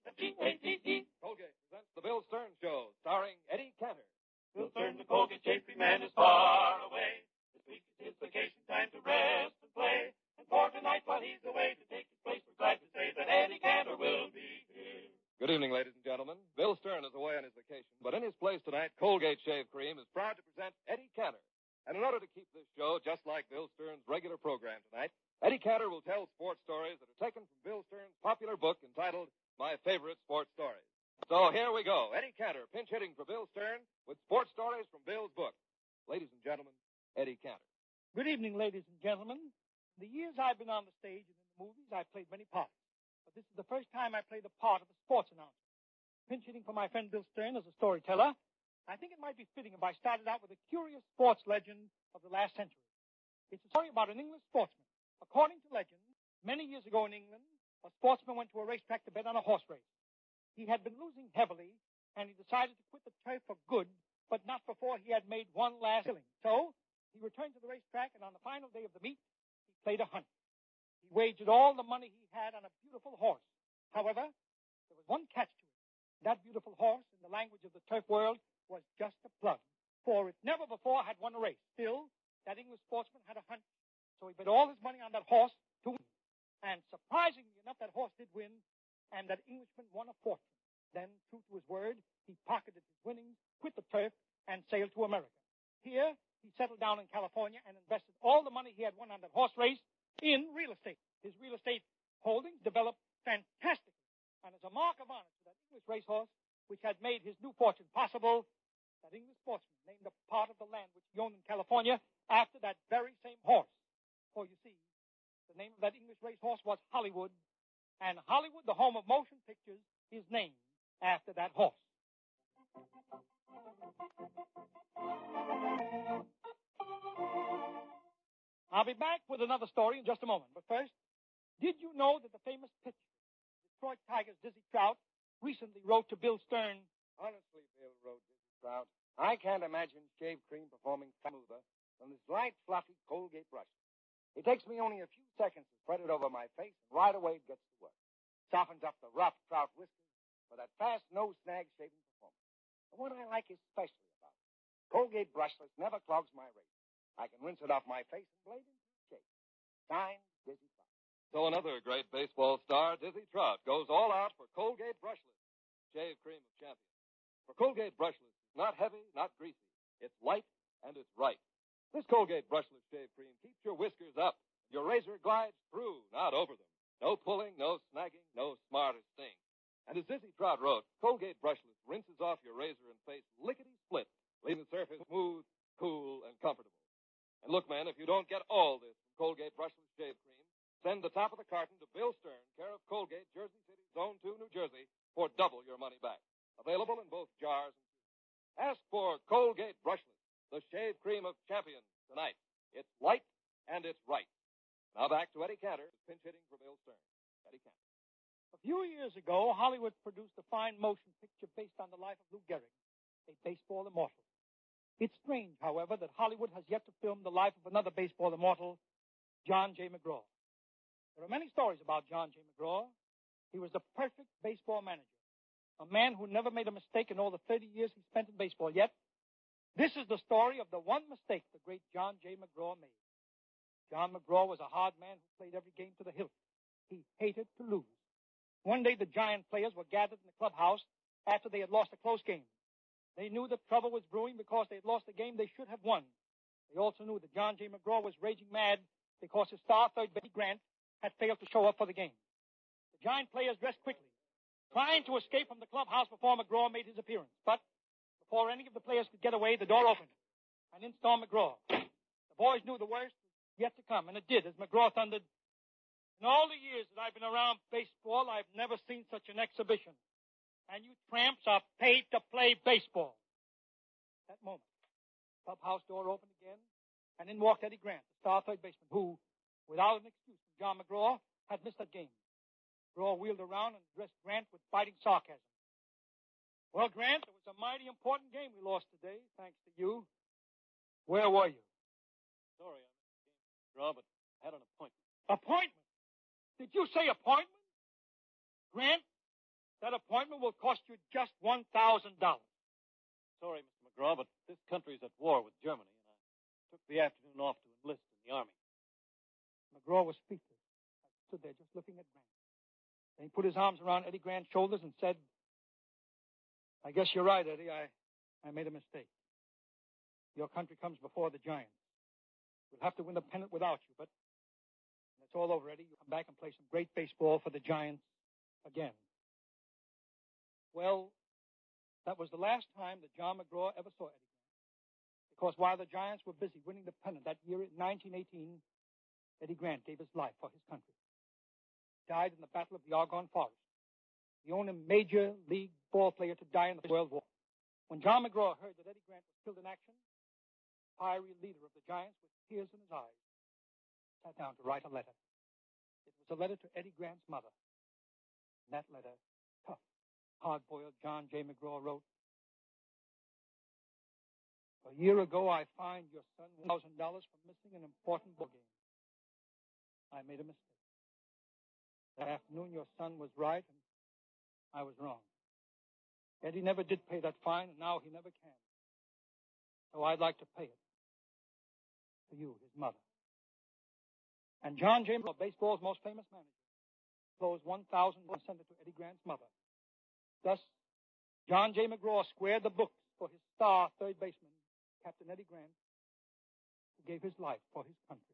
Colgate-Palmolive. Colgate presents the Bill Stern Show, starring Eddie Cantor. Bill Stern, the Colgate Shave-Free Man, is far away. This week is his vacation time to rest and play. And for tonight, while he's away to take his place, we're glad to say that Eddie Cantor will be here. Good evening, ladies and gentlemen. Bill Stern is away on his vacation, but in his place tonight, Colgate Shave Cream is proud to present Eddie Cantor. And in order to keep this show just like Bill Stern's regular program tonight, Eddie Cantor will tell sports stories that are taken from Bill Stern's popular book entitled My Favorite Sports Stories. So here we go. Eddie Cantor, pinch hitting for Bill Stern with sports stories from Bill's book. Ladies and gentlemen, Eddie Cantor. Good evening, ladies and gentlemen. In the years I've been on the stage and in the movies, I've played many parts. But this is the first time I played the part of a sports announcer. Pinch hitting for my friend Bill Stern as a storyteller, I think it might be fitting if I started out with a curious sports legend of the last century. It's a story about an English sportsman. According to legend, many years ago in England, a sportsman went to a racetrack to bet on a horse race. He had been losing heavily, and he decided to quit the turf for good, but not before he had made one last killing. So, he returned to the racetrack, and on the final day of the meet, he played a hunt. He wagered all the money he had on a beautiful horse. However, there was one catch to it. That beautiful horse, in the language of the turf world, was just a plug, for it never before had won a race. Still, that English sportsman had a hunch, so he bet all his money on that horse to win. And surprisingly enough, that horse did win, and that Englishman won a fortune. Then, true to his word, he pocketed his winnings, quit the turf, and sailed to America. Here, he settled down in California and invested all the money he had won on that horse race in real estate. His real estate holdings developed fantastically. And as a mark of honor to that English racehorse, which had made his new fortune possible, that English sportsman named a part of the land which he owned in California after that very same horse. For you see, the name of that English racehorse was Hollywood, and Hollywood, the home of motion pictures, is named after that horse. I'll be back with another story in just a moment. But first, did you know that the famous pitcher, Detroit Tigers' Dizzy Trout, recently wrote to Bill Stern? Honestly, Bill wrote Dizzy Trout, I can't imagine shave cream performing smoother than this light, fluffy Colgate brush. It takes me only a few seconds to spread it over my face, and right away it gets to work. Softens up the rough trout whiskers for that fast, no-snag shaving performance. And what I like especially about it, Colgate brushless never clogs my razor. I can rinse it off my face and blade into a shave. Signed, Dizzy Trout. So another great baseball star, Dizzy Trout, goes all out for Colgate Brushless, shave cream of champions. For Colgate Brushless is not heavy, not greasy. It's light, and it's right. This Colgate Brushless shave cream keeps your whiskers up. Your razor glides through, not over them. No pulling, no snagging, no smart or sting. And as Dizzy Trout wrote, Colgate Brushless rinses off your razor and face lickety-split, leaving the surface smooth, cool, and comfortable. And look, man, if you don't get all this from Colgate Brushless shave cream, send the top of the carton to Bill Stern, care of Colgate, Jersey City, Zone 2, New Jersey, for double your money back. Available in both jars and tubes. Ask for Colgate Brushless, the shave cream of champions, tonight. It's light and it's right. Now back to Eddie Cantor, pinch hitting for Bill Stern. Eddie Cantor. A few years ago, Hollywood produced a fine motion picture based on the life of Lou Gehrig, a baseball immortal. It's strange, however, that Hollywood has yet to film the life of another baseball immortal, John J. McGraw. There are many stories about John J. McGraw. He was the perfect baseball manager, a man who never made a mistake in all the 30 years he spent in baseball. Yet, this is the story of the one mistake the great John J. McGraw made. John McGraw was a hard man who played every game to the hilt. He hated to lose. One day, the Giant players were gathered in the clubhouse after they had lost a close game. They knew that trouble was brewing because they had lost a game they should have won. They also knew that John J. McGraw was raging mad because his star third baseman Grant had failed to show up for the game. The Giant players dressed quickly, trying to escape from the clubhouse before McGraw made his appearance. But before any of the players could get away, the door opened, and in stormed McGraw. The boys knew the worst was yet to come, and it did, as McGraw thundered, "In all the years that I've been around baseball, I've never seen such an exhibition. And you tramps are paid to play baseball." At that moment, the clubhouse door opened again, and in walked Eddie Grant, the star third baseman, who, without an excuse from John McGraw, had missed that game. McGraw wheeled around and addressed Grant with biting sarcasm. "Well, Grant, it was a mighty important game we lost today, thanks to you. Where were you?" Sorry, I missed the game, McGraw, but I had an appointment. Appointment? Did you say appointment? Grant, that appointment will cost you just $1,000. Sorry, Mr. McGraw, but this country's at war with Germany, and I took the afternoon off to enlist in the Army. McGraw was speechless. I stood there just looking at Grant. Then he put his arms around Eddie Grant's shoulders and said, I guess you're right, Eddie. I made a mistake. Your country comes before the Giants. We'll have to win the pennant without you, but when it's all over, Eddie, you come back and play some great baseball for the Giants again. Well, that was the last time that John McGraw ever saw Eddie Grant. Because while the Giants were busy winning the pennant that year in 1918, Eddie Grant gave his life for his country. He died in the Battle of the Argonne Forest, the only major league ball player to die in the World War. When John McGraw heard that Eddie Grant was killed in action, the fiery leader of the Giants, with tears in his eyes, sat down to write a letter. It was a letter to Eddie Grant's mother. In that letter, tough, hard-boiled John J. McGraw wrote, a year ago, I fined your son $1,000 for missing an important ball game. I made a mistake. That afternoon, your son was right, and I was wrong. Eddie never did pay that fine, and now he never can. So I'd like to pay it. To you, his mother. And John J. McGraw, baseball's most famous manager, closed $1,000 and sent it to Eddie Grant's mother. Thus, John J. McGraw squared the books for his star third baseman, Captain Eddie Grant, who gave his life for his country.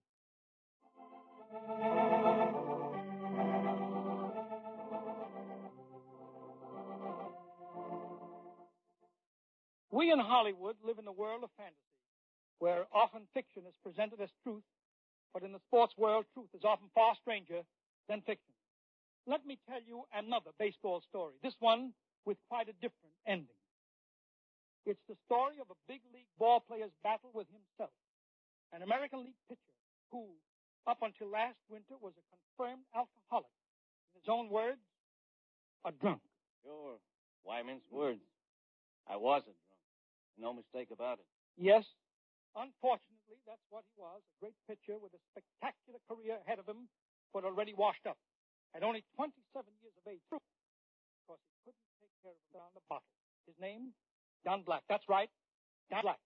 We in Hollywood live in a world of fantasy, where often fiction is presented as truth, but in the sports world, truth is often far stranger than fiction. Let me tell you another baseball story, this one with quite a different ending. It's the story of a big league ball player's battle with himself, an American League pitcher who, up until last winter, was a confirmed alcoholic. In his own words, a drunk. Sure. Why mince words? I was a drunk. No mistake about it. Yes, unfortunately, that's what he was, a great pitcher with a spectacular career ahead of him, but already washed up. At only 27 years of age, because he couldn't take care of him down the bottle. His name, Don Black. That's right, Don Black.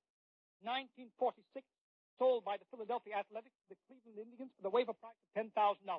1946, sold by the Philadelphia Athletics to the Cleveland Indians for the waiver price of $10,000.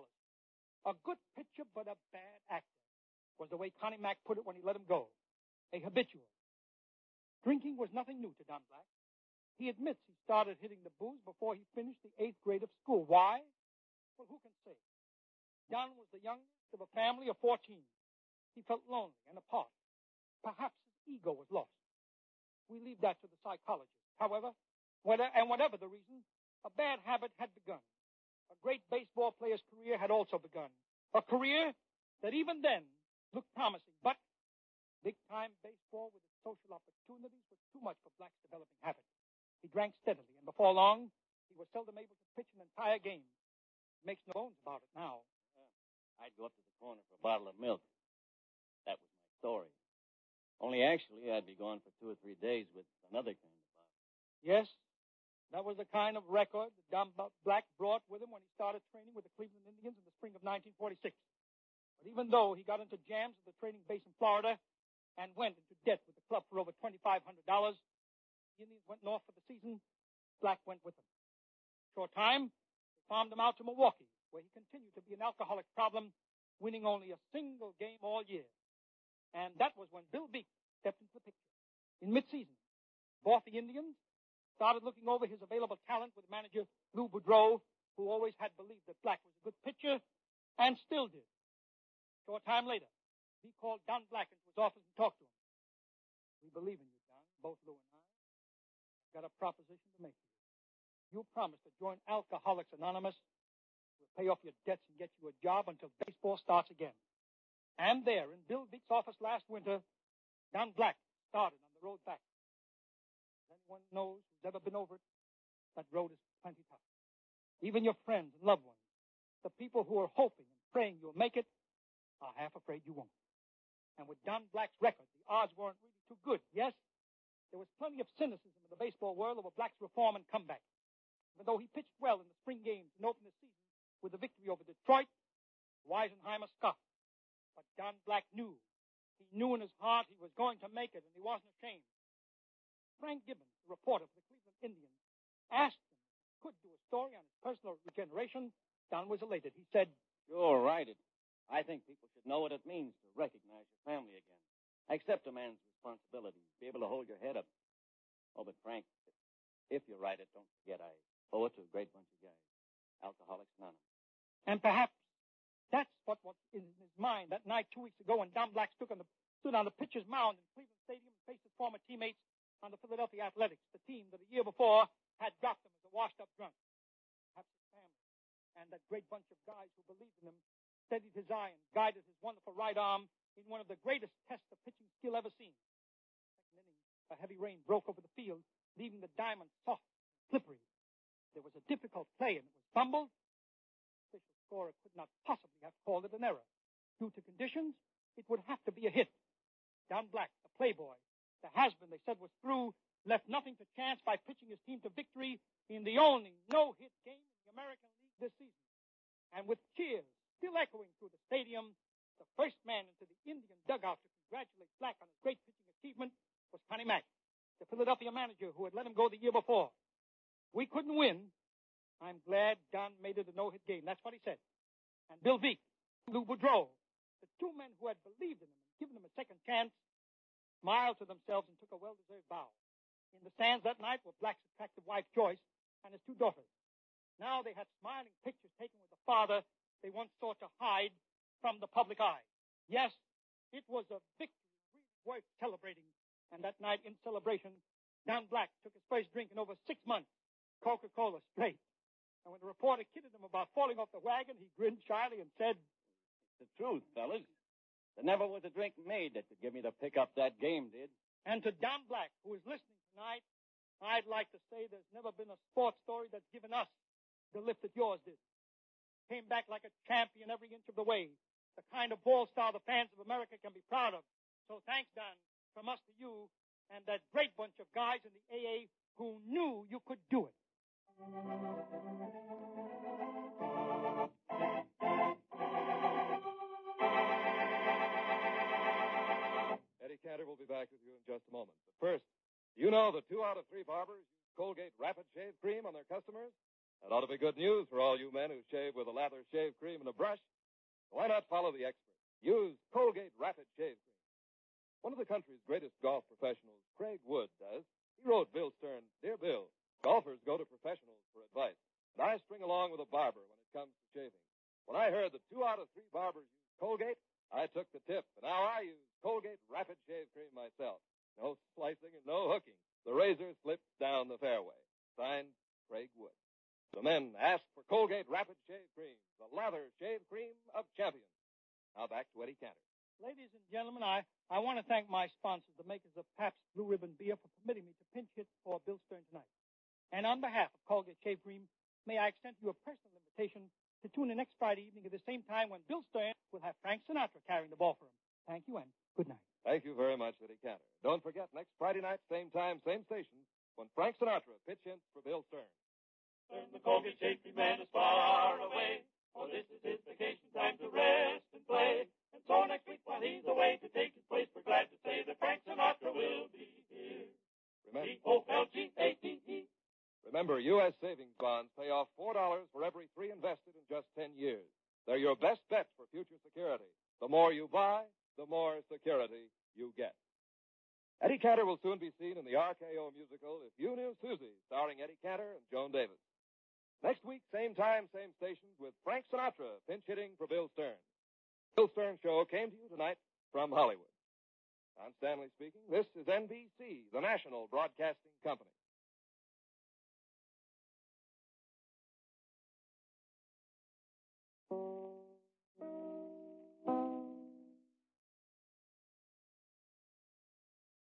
A good pitcher, but a bad actor, was the way Connie Mack put it when he let him go. A habitual. Drinking was nothing new to Don Black. He admits he started hitting the booze before he finished the 8th grade of school. Why? Well, who can say? Don was the youngest of a family of 14. He felt lonely and apart. Perhaps his ego was lost. We leave that to the psychologist. However, whatever the reason, a bad habit had begun. A great baseball player's career had also begun. A career that even then looked promising, but big-time baseball with its social opportunities was too much for Black's developing habit. He drank steadily, and before long, he was seldom able to pitch an entire game. He makes no bones about it now. I'd go up to the corner for a bottle of milk. That was my story. Only actually, I'd be gone for 2 or 3 days with another kind of bottle. Yes, that was the kind of record that Don Black brought with him when he started training with the Cleveland Indians in the spring of 1946. But even though he got into jams at the training base in Florida and went into debt with the club for over $2,500, the Indians went north for the season. Black went with them. Short time, they farmed him out to Milwaukee, where he continued to be an alcoholic problem, winning only a single game all year. And that was when Bill Beek stepped into the picture. In mid-season, bought the Indians, started looking over his available talent with manager Lou Boudreau, who always had believed that Black was a good pitcher, and still did. Short time later, he called Don Black into his office and talked to him. We believe in you, Don, both Lou and I. I've got a proposition to make to you. You promised to join Alcoholics Anonymous. We'll pay off your debts and get you a job until baseball starts again. And there, in Bill Beek's office last winter, Don Black started on the road back. As anyone knows who's ever been over it, that road is plenty tough. Even your friends and loved ones, the people who are hoping and praying you'll make it, are half afraid you won't. And with Don Black's record, the odds weren't really too good. Yes, there was plenty of cynicism in the baseball world over Black's reform and comeback. Even though he pitched well in the spring games and opened the season with a victory over Detroit, Weisenheimer scoffed. But Don Black knew He knew in his heart he was going to make it, and he wasn't ashamed. Frank Gibbons, the reporter for the Cleveland Indians, asked him if he could do a story on his personal regeneration. Don was elated. He said, Sure, write it. I think people should know what it means to recognize your family again. Accept a man's responsibilities. Be able to hold your head up. Oh, but Frank, if you write it, don't forget I owe it to a great bunch of guys. Alcoholics Anonymous. and perhaps that's what was in his mind that night 2 weeks ago when Don Black stood on the pitcher's mound in Cleveland Stadium and faced his former teammates on the Philadelphia Athletics, the team that a year before had dropped him as a washed-up drunk. Perhaps his family and that great bunch of guys who believed in him steadied his eye and guided his wonderful right arm in one of the greatest tests of pitching skill ever seen. Second inning, a heavy rain broke over the field, leaving the diamond soft and slippery. There was a difficult play, and it was fumbled. The official scorer could not possibly have called it an error. Due to conditions, it would have to be a hit. Don Black, the playboy, the has-been they said was through, left nothing to chance by pitching his team to victory in the only no-hit game in the American League this season. And with cheers still echoing through the stadium, the first man into the Indian dugout to congratulate Black on his great pitching achievement was Connie Mack, the Philadelphia manager who had let him go the year before. We couldn't win. I'm glad Don made it a no-hit game. That's what he said. And Bill Veeck, Lou Boudreau, the two men who had believed in him and given him a second chance, smiled to themselves and took a well-deserved bow. In the stands that night were Black's attractive wife, Joyce, and his two daughters. Now they had smiling pictures taken with the father they once sought to hide from the public eye. Yes, it was a victory really worth celebrating. And that night, in celebration, Don Black took his first drink in over 6 months, Coca-Cola straight. And when the reporter kidded him about falling off the wagon, he grinned shyly and said, It's the truth, fellas. There never was a drink made that could give me the pick up that game did. And to Don Black, who is listening tonight, I'd like to say there's never been a sports story that's given us the lift that yours did. Came back like a champion every inch of the way. The kind of ball star the fans of America can be proud of. So thanks, Don, from us to you and that great bunch of guys in the AA who knew you could do it. Eddie Cantor will be back with you in just a moment. But first, you know that 2 out of 3 barbers use Colgate Rapid Shave Cream on their customers? That ought to be good news for all you men who shave with a lather shave cream and a brush. Why not follow the experts? Use Colgate Rapid Shave Cream. One of the country's greatest golf professionals, Craig Wood, does. He wrote Bill Stern, Dear Bill, golfers go to professionals for advice, and I string along with a barber when it comes to shaving. When I heard that 2 out of 3 barbers use Colgate, I took the tip, and now I use Colgate Rapid Shave Cream myself. No slicing and no hooking. The razor slips down the fairway. Signed, Craig Wood. So men, ask for Colgate Rapid Shave Cream, the lather shave cream of champions. Now back to Eddie Cantor. Ladies and gentlemen, I want to thank my sponsors, the makers of Pabst Blue Ribbon Beer, for permitting me to pinch hit for Bill Stern tonight. And on behalf of Colgate Shave Cream, may I extend to you a personal invitation to tune in next Friday evening at the same time when Bill Stern will have Frank Sinatra carrying the ball for him. Thank you and good night. Thank you very much, Eddie Cantor. Don't forget, next Friday night, same time, same station, when Frank Sinatra pitch hints for Bill Stern. Stern, the Colgate Shave Cream man is far away, for this is his vacation time to rest and play. And so next week while he's away to take his place, we're glad to say that Frank Sinatra will be here. Colgate. Remember, U.S. savings bonds pay off $4 for every 3 invested in just 10 years. They're your best bet for future security. The more you buy, the more security you get. Eddie Cantor will soon be seen in the RKO musical If You Knew Susie, starring Eddie Cantor and Joan Davis. Next week, same time, same station, with Frank Sinatra pinch hitting for Bill Stern. Bill Stern Show came to you tonight from Hollywood. Don Stanley speaking. This is NBC, the national broadcasting company.